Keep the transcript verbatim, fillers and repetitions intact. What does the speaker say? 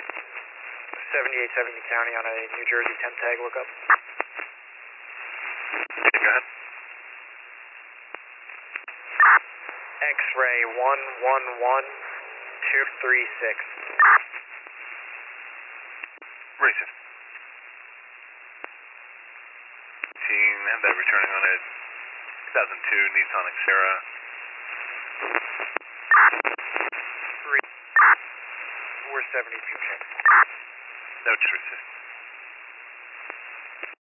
seventy-eight seventy County on a New Jersey temp tag lookup. Okay, go ahead. X-ray one one one two three six. Racing. Team, have that returning on a two thousand two Nissan Xterra. Three four seventy two check. No, just resist.